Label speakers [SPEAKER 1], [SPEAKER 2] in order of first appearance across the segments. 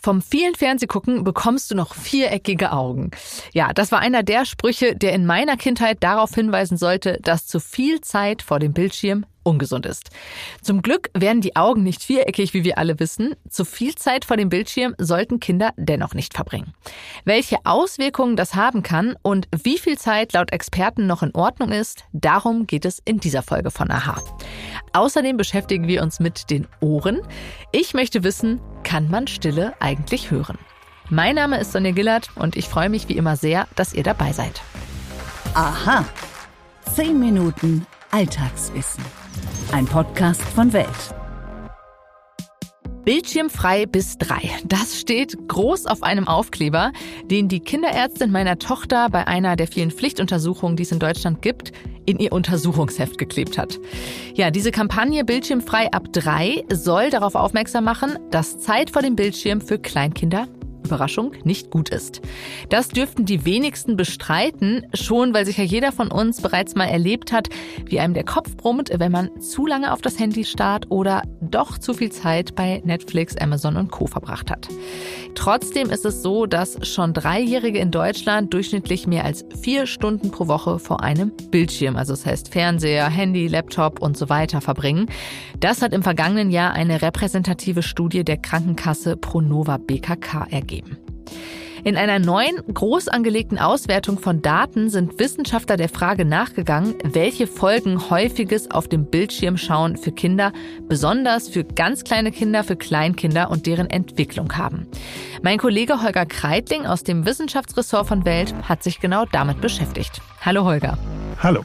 [SPEAKER 1] vom vielen Fernsehgucken bekommst du noch viereckige Augen. Ja, das war einer der Sprüche, der in meiner Kindheit darauf hinweisen sollte, dass zu viel Zeit vor dem Bildschirm ungesund ist. Zum Glück werden die Augen nicht viereckig, wie wir alle wissen. Zu viel Zeit vor dem Bildschirm sollten Kinder dennoch nicht verbringen. Welche Auswirkungen das haben kann und wie viel Zeit laut Experten noch in Ordnung ist, darum geht es in dieser Folge von AHA. Außerdem beschäftigen wir uns mit den Ohren. Ich möchte wissen, kann man Stille eigentlich hören? Mein Name ist Sonja Gillert und ich freue mich wie immer sehr, dass ihr dabei seid.
[SPEAKER 2] AHA. 10 Minuten Alltagswissen. Ein Podcast von Welt.
[SPEAKER 1] Bildschirmfrei bis 3. Das steht groß auf einem Aufkleber, den die Kinderärztin meiner Tochter bei einer der vielen Pflichtuntersuchungen, die es in Deutschland gibt, in ihr Untersuchungsheft geklebt hat. Ja, diese Kampagne Bildschirmfrei ab 3 soll darauf aufmerksam machen, dass Zeit vor dem Bildschirm für Kleinkinder, Überraschung, nicht gut ist. Das dürften die wenigsten bestreiten, schon weil sicher jeder von uns bereits mal erlebt hat, wie einem der Kopf brummt, wenn man zu lange auf das Handy starrt oder doch zu viel Zeit bei Netflix, Amazon und Co. verbracht hat. Trotzdem ist es so, dass schon 3-Jährige in Deutschland durchschnittlich mehr als 4 Stunden pro Woche vor einem Bildschirm, also das heißt Fernseher, Handy, Laptop und so weiter verbringen. Das hat im vergangenen Jahr eine repräsentative Studie der Krankenkasse Pronova BKK ergeben. In einer neuen, groß angelegten Auswertung von Daten sind Wissenschaftler der Frage nachgegangen, welche Folgen häufiges auf dem Bildschirm schauen für Kinder, besonders für ganz kleine Kinder, für Kleinkinder und deren Entwicklung haben. Mein Kollege Holger Kreitling aus dem Wissenschaftsressort von Welt hat sich genau damit beschäftigt. Hallo Holger.
[SPEAKER 3] Hallo.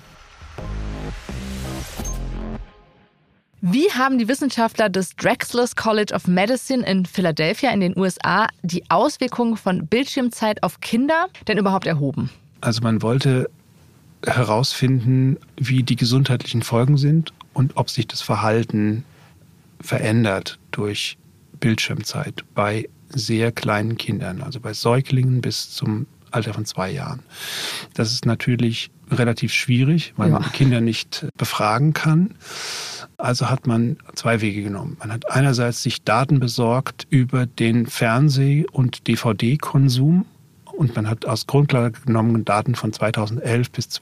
[SPEAKER 1] Wie haben die Wissenschaftler des Drexel College of Medicine in Philadelphia in den USA die Auswirkungen von Bildschirmzeit auf Kinder denn überhaupt erhoben?
[SPEAKER 3] Also man wollte herausfinden, wie die gesundheitlichen Folgen sind und ob sich das Verhalten verändert durch Bildschirmzeit bei sehr kleinen Kindern, also bei Säuglingen bis zum Alter von 2 Jahren. Das ist natürlich relativ schwierig, weil man Kinder nicht befragen kann. Also hat man 2 Wege genommen. Man hat einerseits sich Daten besorgt über den Fernseh- und DVD-Konsum und man hat als Grundlage genommen Daten von 2011 bis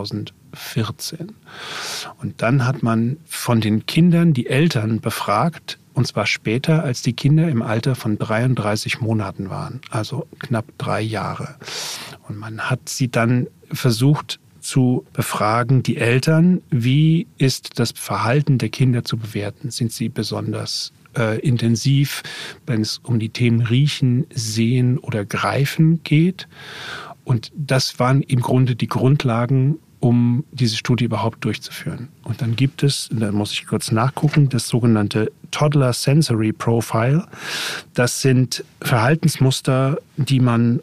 [SPEAKER 3] 2014. Und dann hat man von den Kindern die Eltern befragt, und zwar später, als die Kinder im Alter von 33 Monaten waren, also knapp 3 Jahre. Und man hat sie dann versucht zu befragen, die Eltern, wie ist das Verhalten der Kinder zu bewerten? Sind sie besonders intensiv, wenn es um die Themen Riechen, Sehen oder Greifen geht? Und das waren im Grunde die Grundlagen, um diese Studie überhaupt durchzuführen. Und dann gibt es, da muss ich kurz nachgucken, das sogenannte Toddler Sensory Profile. Das sind Verhaltensmuster, die man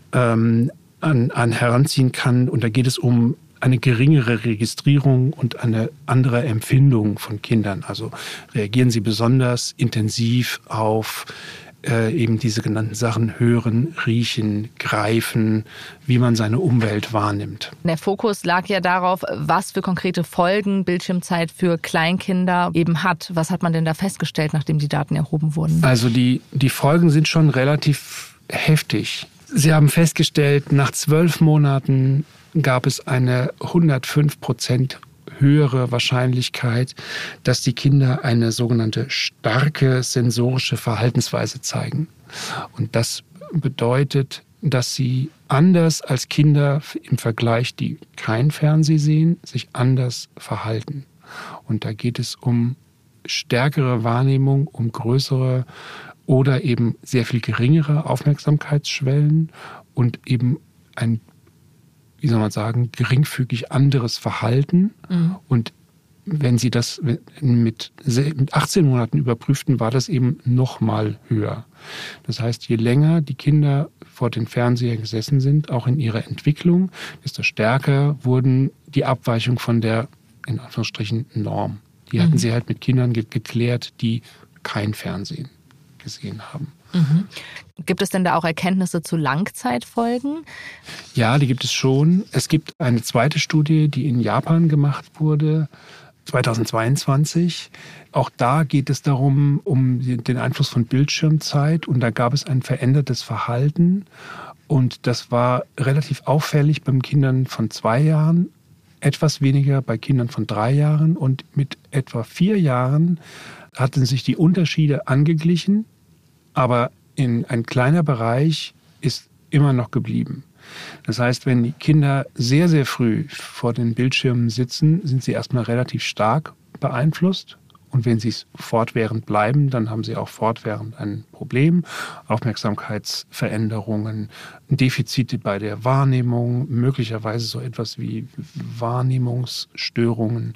[SPEAKER 3] an heranziehen kann. Und da geht es um eine geringere Registrierung und eine andere Empfindung von Kindern. Also reagieren sie besonders intensiv auf eben diese genannten Sachen hören, riechen, greifen, wie man seine Umwelt wahrnimmt.
[SPEAKER 1] Der Fokus lag ja darauf, was für konkrete Folgen Bildschirmzeit für Kleinkinder eben hat. Was hat man denn da festgestellt, nachdem die Daten erhoben wurden?
[SPEAKER 3] Also die Folgen sind schon relativ heftig. Sie haben festgestellt, nach 12 Monaten gab es eine 105% höhere Wahrscheinlichkeit, dass die Kinder eine sogenannte starke sensorische Verhaltensweise zeigen. Und das bedeutet, dass sie anders als Kinder im Vergleich, die kein Fernsehen sehen, sich anders verhalten. Und da geht es um stärkere Wahrnehmung, um größere oder eben sehr viel geringere Aufmerksamkeitsschwellen und eben ein, wie soll man sagen, geringfügig anderes Verhalten. Mhm. Und wenn Sie das mit 18 Monaten überprüften, war das eben noch mal höher. Das heißt, je länger die Kinder vor den Fernsehern gesessen sind, auch in ihrer Entwicklung, desto stärker wurden die Abweichungen von der, in Anführungsstrichen, Norm. Die hatten sie halt mit Kindern geklärt, die kein Fernsehen gesehen haben.
[SPEAKER 1] Mhm. Gibt es denn da auch Erkenntnisse zu Langzeitfolgen?
[SPEAKER 3] Ja, die gibt es schon. Es gibt eine zweite Studie, die in Japan gemacht wurde. 2022. Auch da geht es darum, um den Einfluss von Bildschirmzeit. Und da gab es ein verändertes Verhalten. Und das war relativ auffällig bei Kindern von 2 Jahren, etwas weniger bei Kindern von 3 Jahren. Und mit etwa 4 Jahren hatten sich die Unterschiede angeglichen. Aber in ein kleiner Bereich ist immer noch geblieben. Das heißt, wenn die Kinder sehr, sehr früh vor den Bildschirmen sitzen, sind sie erstmal relativ stark beeinflusst. Und wenn sie es fortwährend bleiben, dann haben sie auch fortwährend ein Problem. Aufmerksamkeitsveränderungen, Defizite bei der Wahrnehmung, möglicherweise so etwas wie Wahrnehmungsstörungen.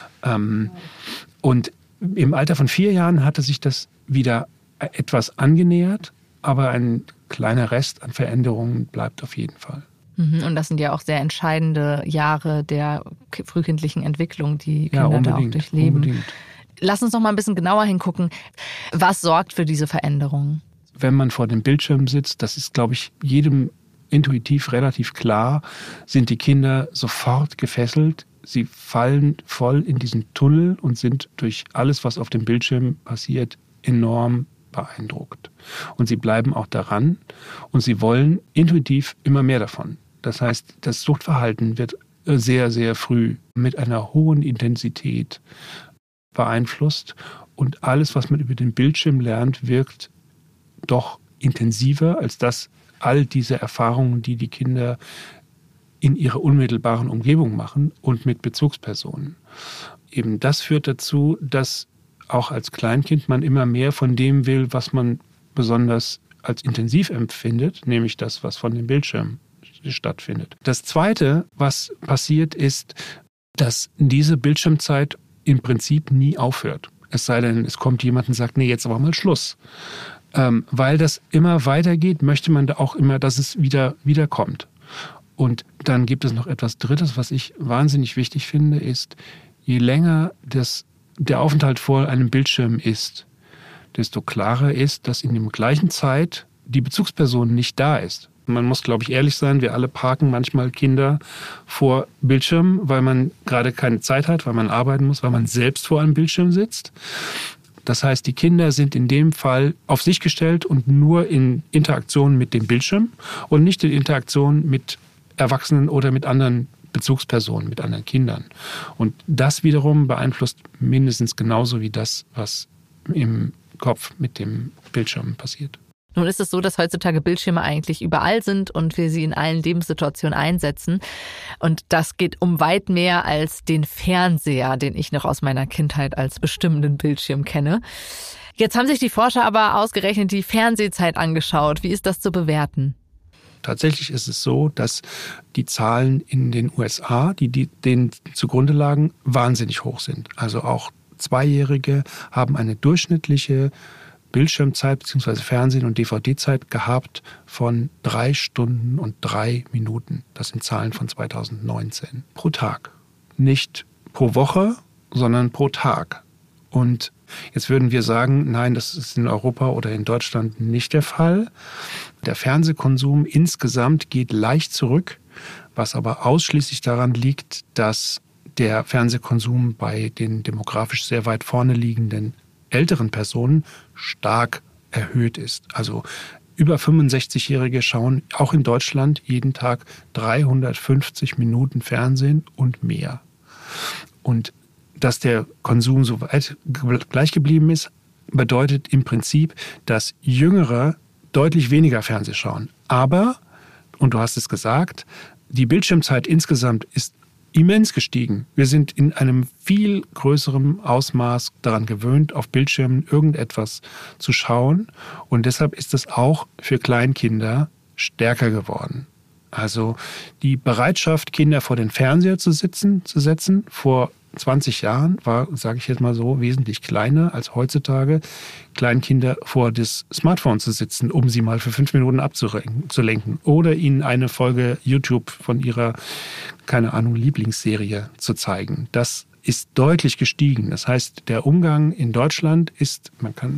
[SPEAKER 3] Und im Alter von 4 Jahren hatte sich das wieder etwas angenähert, aber ein kleiner Rest an Veränderungen bleibt auf jeden Fall.
[SPEAKER 1] Und das sind ja auch sehr entscheidende Jahre der frühkindlichen Entwicklung, die Kinder da auch durchleben. Unbedingt. Lass uns noch mal ein bisschen genauer hingucken. Was sorgt für diese Veränderungen?
[SPEAKER 3] Wenn man vor dem Bildschirm sitzt, das ist, glaube ich, jedem intuitiv relativ klar, sind die Kinder sofort gefesselt. Sie fallen voll in diesen Tunnel und sind durch alles, was auf dem Bildschirm passiert, enorm beeindruckt. Und sie bleiben auch daran und sie wollen intuitiv immer mehr davon. Das heißt, das Suchtverhalten wird sehr, sehr früh mit einer hohen Intensität beeinflusst und alles, was man über den Bildschirm lernt, wirkt doch intensiver als das all diese Erfahrungen, die die Kinder in ihrer unmittelbaren Umgebung machen und mit Bezugspersonen. Eben das führt dazu, dass auch als Kleinkind man immer mehr von dem will, was man besonders als intensiv empfindet, nämlich das, was von dem Bildschirm stattfindet. Das Zweite, was passiert, ist, dass diese Bildschirmzeit im Prinzip nie aufhört. Es sei denn, es kommt jemand und sagt, nee, jetzt aber mal Schluss. Weil das immer weitergeht, möchte man da auch immer, dass es wieder kommt. Und dann gibt es noch etwas Drittes, was ich wahnsinnig wichtig finde, ist, je länger der Aufenthalt vor einem Bildschirm ist, desto klarer ist, dass in der gleichen Zeit die Bezugsperson nicht da ist. Man muss, glaube ich, ehrlich sein, wir alle parken manchmal Kinder vor Bildschirmen, weil man gerade keine Zeit hat, weil man arbeiten muss, weil man selbst vor einem Bildschirm sitzt. Das heißt, die Kinder sind in dem Fall auf sich gestellt und nur in Interaktion mit dem Bildschirm und nicht in Interaktion mit Erwachsenen oder mit anderen Bezugspersonen, mit anderen Kindern. Und das wiederum beeinflusst mindestens genauso wie das, was im Kopf mit dem Bildschirm passiert.
[SPEAKER 1] Nun ist es so, dass heutzutage Bildschirme eigentlich überall sind und wir sie in allen Lebenssituationen einsetzen. Und das geht um weit mehr als den Fernseher, den ich noch aus meiner Kindheit als bestimmenden Bildschirm kenne. Jetzt haben sich die Forscher aber ausgerechnet die Fernsehzeit angeschaut. Wie ist das zu bewerten?
[SPEAKER 3] Tatsächlich ist es so, dass die Zahlen in den USA, die denen zugrunde lagen, wahnsinnig hoch sind. Also auch Zweijährige haben eine durchschnittliche Bildschirmzeit bzw. Fernsehen- und DVD-Zeit gehabt von 3 Stunden und 3 Minuten. Das sind Zahlen von 2019. Pro Tag. Nicht pro Woche, sondern pro Tag. Und jetzt würden wir sagen, nein, das ist in Europa oder in Deutschland nicht der Fall. Der Fernsehkonsum insgesamt geht leicht zurück, was aber ausschließlich daran liegt, dass der Fernsehkonsum bei den demografisch sehr weit vorne liegenden älteren Personen stark erhöht ist. Also über 65-Jährige schauen auch in Deutschland jeden Tag 350 Minuten Fernsehen und mehr. Und dass der Konsum so weit gleich geblieben ist, bedeutet im Prinzip, dass Jüngere deutlich weniger Fernsehen schauen. Aber, und du hast es gesagt, die Bildschirmzeit insgesamt ist immens gestiegen. Wir sind in einem viel größeren Ausmaß daran gewöhnt, auf Bildschirmen irgendetwas zu schauen. Und deshalb ist es auch für Kleinkinder stärker geworden. Also die Bereitschaft, Kinder vor den Fernseher zu setzen, vor 20 Jahren war, sage ich jetzt mal so, wesentlich kleiner als heutzutage, Kleinkinder vor das Smartphone zu sitzen, um sie mal für 5 Minuten abzulenken oder ihnen eine Folge YouTube von ihrer, keine Ahnung, Lieblingsserie zu zeigen. Das ist deutlich gestiegen. Das heißt, der Umgang in Deutschland ist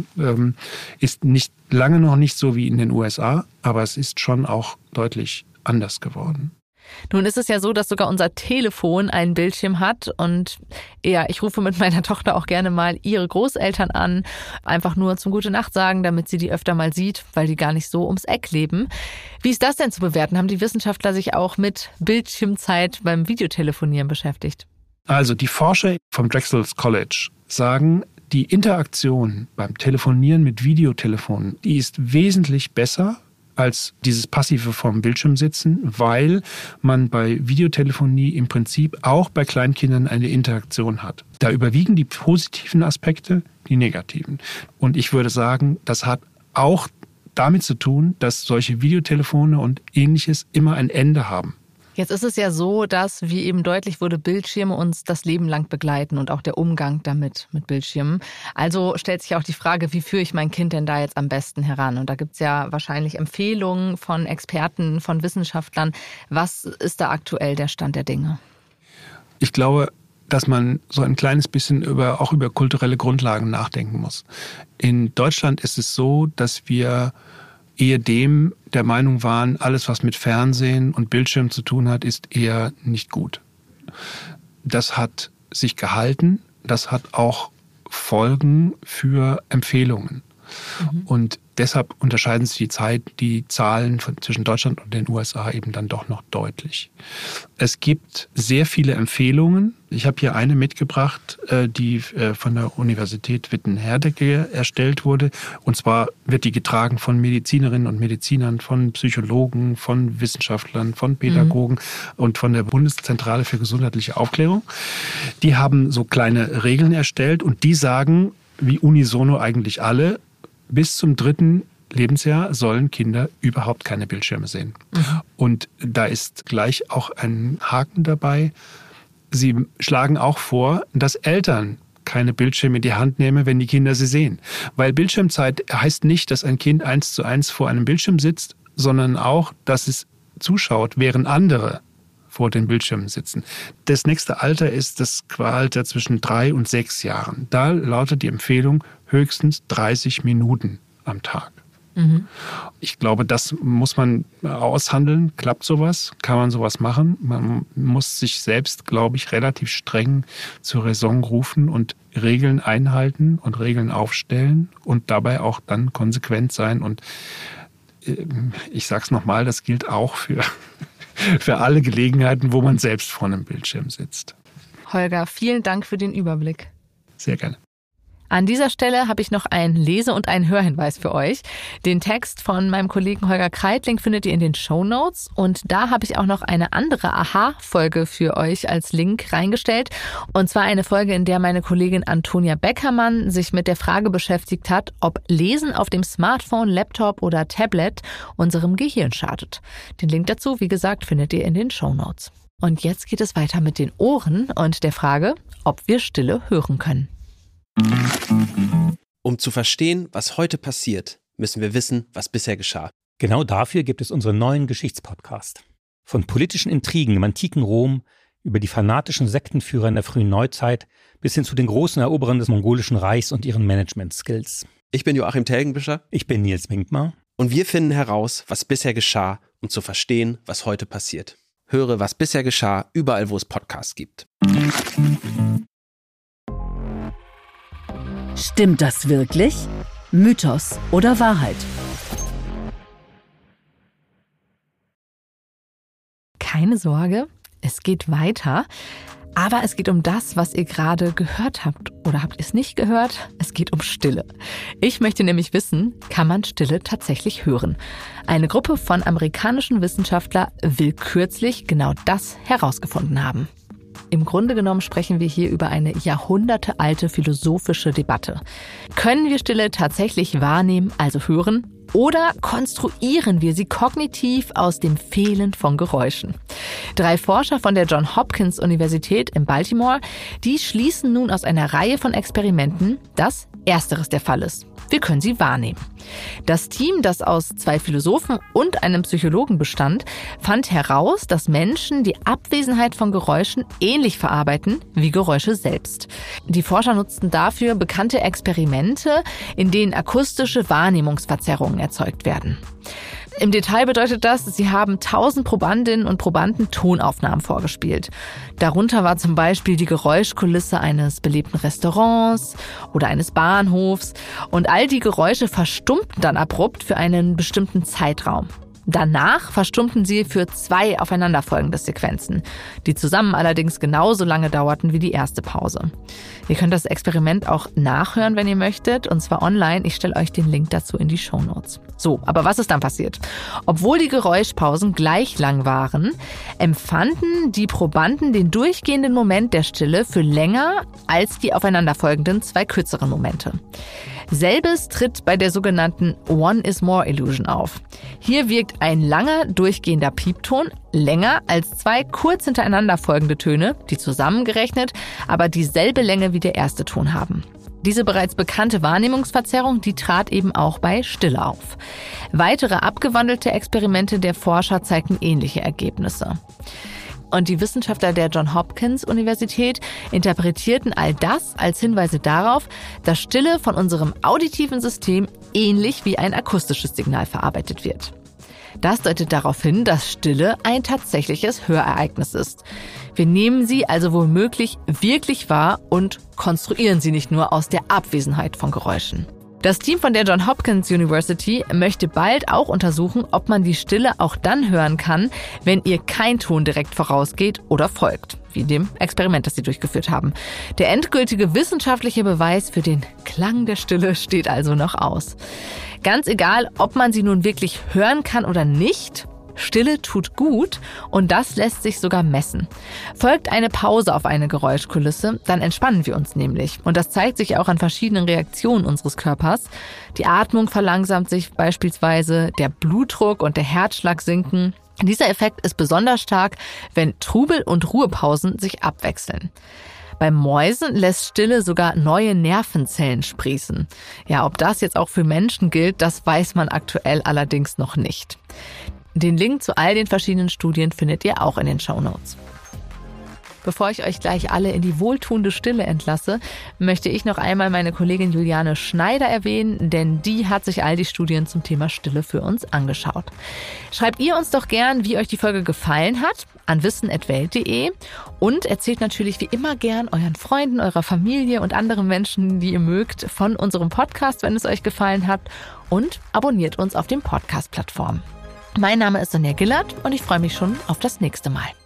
[SPEAKER 3] nicht lange noch nicht so wie in den USA, aber es ist schon auch deutlich anders geworden.
[SPEAKER 1] Nun ist es ja so, dass sogar unser Telefon einen Bildschirm hat und ja, ich rufe mit meiner Tochter auch gerne mal ihre Großeltern an, einfach nur zum Gute Nacht sagen, damit sie die öfter mal sieht, weil die gar nicht so ums Eck leben. Wie ist das denn zu bewerten? Haben die Wissenschaftler sich auch mit Bildschirmzeit beim Videotelefonieren beschäftigt?
[SPEAKER 3] Also die Forscher vom Drexel College sagen, die Interaktion beim Telefonieren mit Videotelefonen, die ist wesentlich besser als dieses passive vorm Bildschirm sitzen, weil man bei Videotelefonie im Prinzip auch bei Kleinkindern eine Interaktion hat. Da überwiegen die positiven Aspekte, die negativen. Und ich würde sagen, das hat auch damit zu tun, dass solche Videotelefone und Ähnliches immer ein Ende haben.
[SPEAKER 1] Jetzt ist es ja so, dass, wie eben deutlich wurde, Bildschirme uns das Leben lang begleiten und auch der Umgang damit mit Bildschirmen. Also stellt sich auch die Frage, wie führe ich mein Kind denn da jetzt am besten heran? Und da gibt es ja wahrscheinlich Empfehlungen von Experten, von Wissenschaftlern. Was ist da aktuell der Stand der Dinge?
[SPEAKER 3] Ich glaube, dass man so ein kleines bisschen auch über kulturelle Grundlagen nachdenken muss. In Deutschland ist es so, dass wir ehedem der Meinung waren, alles, was mit Fernsehen und Bildschirm zu tun hat, ist eher nicht gut. Das hat sich gehalten, das hat auch Folgen für Empfehlungen. Und deshalb unterscheiden sich die Zahlen zwischen Deutschland und den USA eben dann doch noch deutlich. Es gibt sehr viele Empfehlungen. Ich habe hier eine mitgebracht, die von der Universität Witten-Herdecke erstellt wurde. Und zwar wird die getragen von Medizinerinnen und Medizinern, von Psychologen, von Wissenschaftlern, von Pädagogen und von der Bundeszentrale für gesundheitliche Aufklärung. Die haben so kleine Regeln erstellt und die sagen, wie unisono eigentlich alle, bis zum 3. Lebensjahr sollen Kinder überhaupt keine Bildschirme sehen. Und da ist gleich auch ein Haken dabei. Sie schlagen auch vor, dass Eltern keine Bildschirme in die Hand nehmen, wenn die Kinder sie sehen. Weil Bildschirmzeit heißt nicht, dass ein Kind 1:1 vor einem Bildschirm sitzt, sondern auch, dass es zuschaut, während andere vor den Bildschirmen sitzen. Das nächste Alter ist das Alter zwischen 3 und 6 Jahren. Da lautet die Empfehlung höchstens 30 Minuten am Tag. Ich glaube, das muss man aushandeln. Klappt sowas? Kann man sowas machen? Man muss sich selbst, glaube ich, relativ streng zur Raison rufen und Regeln einhalten und Regeln aufstellen und dabei auch dann konsequent sein. Und ich sage es nochmal, das gilt auch für alle Gelegenheiten, wo man selbst vor einem Bildschirm sitzt.
[SPEAKER 1] Holger, vielen Dank für den Überblick.
[SPEAKER 3] Sehr gerne.
[SPEAKER 1] An dieser Stelle habe ich noch einen Lese- und einen Hörhinweis für euch. Den Text von meinem Kollegen Holger Kreitling findet ihr in den Shownotes. Und da habe ich auch noch eine andere Aha-Folge für euch als Link reingestellt. Und zwar eine Folge, in der meine Kollegin Antonia Beckermann sich mit der Frage beschäftigt hat, ob Lesen auf dem Smartphone, Laptop oder Tablet unserem Gehirn schadet. Den Link dazu, wie gesagt, findet ihr in den Shownotes. Und jetzt geht es weiter mit den Ohren und der Frage, ob wir Stille hören können.
[SPEAKER 4] Um zu verstehen, was heute passiert, müssen wir wissen, was bisher geschah.
[SPEAKER 5] Genau dafür gibt es unseren neuen Geschichtspodcast. Von politischen Intrigen im antiken Rom über die fanatischen Sektenführer in der frühen Neuzeit bis hin zu den großen Eroberern des mongolischen Reichs und ihren Management-Skills.
[SPEAKER 4] Ich bin Joachim Telgenbischer.
[SPEAKER 5] Ich bin Nils Winkmar.
[SPEAKER 4] Und wir finden heraus, was bisher geschah, um zu verstehen, was heute passiert. Höre, was bisher geschah, überall, wo es Podcasts gibt.
[SPEAKER 2] Stimmt das wirklich? Mythos oder Wahrheit?
[SPEAKER 1] Keine Sorge, es geht weiter. Aber es geht um das, was ihr gerade gehört habt. Oder habt ihr es nicht gehört? Es geht um Stille. Ich möchte nämlich wissen, kann man Stille tatsächlich hören? Eine Gruppe von amerikanischen Wissenschaftlern will kürzlich genau das herausgefunden haben. Im Grunde genommen sprechen wir hier über eine jahrhundertealte philosophische Debatte. Können wir Stille tatsächlich wahrnehmen, also hören? Oder konstruieren wir sie kognitiv aus dem Fehlen von Geräuschen? 3 Forscher von der Johns Hopkins Universität in Baltimore, die schließen nun aus einer Reihe von Experimenten, dass Ersteres der Fall ist. Wir können sie wahrnehmen. Das Team, das aus 2 Philosophen und einem Psychologen bestand, fand heraus, dass Menschen die Abwesenheit von Geräuschen ähnlich verarbeiten wie Geräusche selbst. Die Forscher nutzten dafür bekannte Experimente, in denen akustische Wahrnehmungsverzerrungen erzeugt werden. Im Detail bedeutet das, sie haben 1000 Probandinnen und Probanden Tonaufnahmen vorgespielt. Darunter war zum Beispiel die Geräuschkulisse eines belebten Restaurants oder eines Bahnhofs. Und all die Geräusche verstummten dann abrupt für einen bestimmten Zeitraum. Danach verstummten sie für 2 aufeinanderfolgende Sequenzen, die zusammen allerdings genauso lange dauerten wie die erste Pause. Ihr könnt das Experiment auch nachhören, wenn ihr möchtet, und zwar online. Ich stelle euch den Link dazu in die Shownotes. So, aber was ist dann passiert? Obwohl die Geräuschpausen gleich lang waren, empfanden die Probanden den durchgehenden Moment der Stille für länger als die aufeinanderfolgenden 2 kürzeren Momente. Selbes tritt bei der sogenannten One-is-More-Illusion auf. Hier wirkt ein langer, durchgehender Piepton länger als 2 kurz hintereinander folgende Töne, die zusammengerechnet aber dieselbe Länge wie der erste Ton haben. Diese bereits bekannte Wahrnehmungsverzerrung, die trat eben auch bei Stille auf. Weitere abgewandelte Experimente der Forscher zeigten ähnliche Ergebnisse. Und die Wissenschaftler der Johns Hopkins Universität interpretierten all das als Hinweise darauf, dass Stille von unserem auditiven System ähnlich wie ein akustisches Signal verarbeitet wird. Das deutet darauf hin, dass Stille ein tatsächliches Hörereignis ist. Wir nehmen sie also womöglich wirklich wahr und konstruieren sie nicht nur aus der Abwesenheit von Geräuschen. Das Team von der Johns Hopkins University möchte bald auch untersuchen, ob man die Stille auch dann hören kann, wenn ihr kein Ton direkt vorausgeht oder folgt, wie dem Experiment, das sie durchgeführt haben. Der endgültige wissenschaftliche Beweis für den Klang der Stille steht also noch aus. Ganz egal, ob man sie nun wirklich hören kann oder nicht, Stille tut gut und das lässt sich sogar messen. Folgt eine Pause auf eine Geräuschkulisse, dann entspannen wir uns nämlich. Und das zeigt sich auch an verschiedenen Reaktionen unseres Körpers. Die Atmung verlangsamt sich beispielsweise, der Blutdruck und der Herzschlag sinken. Dieser Effekt ist besonders stark, wenn Trubel und Ruhepausen sich abwechseln. Bei Mäusen lässt Stille sogar neue Nervenzellen sprießen. Ja, ob das jetzt auch für Menschen gilt, das weiß man aktuell allerdings noch nicht. Den Link zu all den verschiedenen Studien findet ihr auch in den Shownotes. Bevor ich euch gleich alle in die wohltuende Stille entlasse, möchte ich noch einmal meine Kollegin Juliane Schneider erwähnen, denn die hat sich all die Studien zum Thema Stille für uns angeschaut. Schreibt ihr uns doch gern, wie euch die Folge gefallen hat, an wissen@welt.de und erzählt natürlich wie immer gern euren Freunden, eurer Familie und anderen Menschen, die ihr mögt, von unserem Podcast, wenn es euch gefallen hat, und abonniert uns auf den Podcast-Plattformen. Mein Name ist Sonja Gillert und ich freue mich schon auf das nächste Mal.